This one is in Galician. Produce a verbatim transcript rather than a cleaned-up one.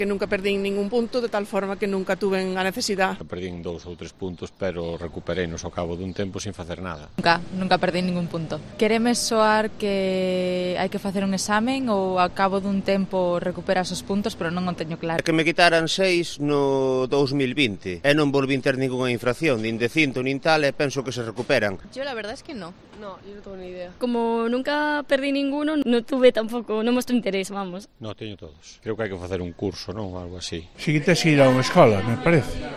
Que nunca perdín ningún punto, de tal forma que nunca tuven a necesidade. Perdín dous ou tres puntos, pero recupereinos ao cabo dun tempo sin facer nada. Nunca, nunca perdín ningún punto. Quereme soar que hai que facer un examen ou ao cabo dun tempo recuperas os puntos, pero non o teño claro. Que me quitaran seis no dous mil vinte e non volvín ter ninguna infracción, nin de cinto nin tal, e penso que se recuperan. Yo la verdad es que no. No, yo no tengo ni idea. Como nunca perdí ninguno, no tuve tampouco, non mostré interés, vamos. No, teño todos. Creo que hai que facer un curso, non? Algo así. Si que tes que ir a unha escola, me parece.